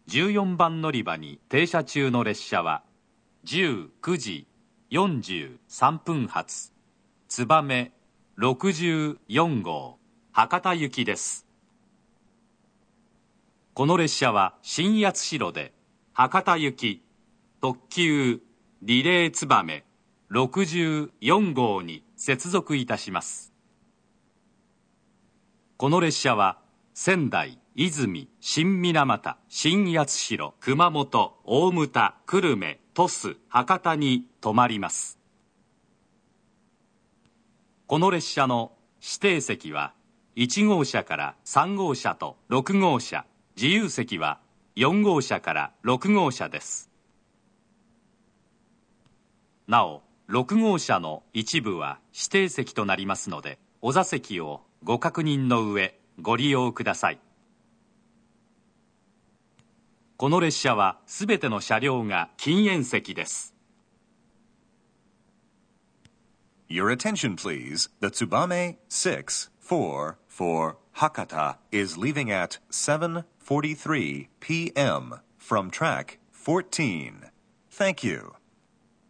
14番乗り場に停車中の列車は19時43分発つばめ64号博多行きです。この列車は新八代で博多行き特急リレーつばめ64号に接続いたします。この列車は仙台、泉、新水俣、新八代、熊本、大牟田、久留米、鳥栖、博多に停まります。この列車の指定席は1号車から3号車と6号車、自由席は4号車から6号車です。なお、6号車の一部は指定席となりますので、お座席をご確認の上、ご利用ください。この列車はすべての車両が禁煙席です。 Your attention, please. The Tsubame 644 Hakata is leaving at 7:43 p.m. from track 14. Thank you.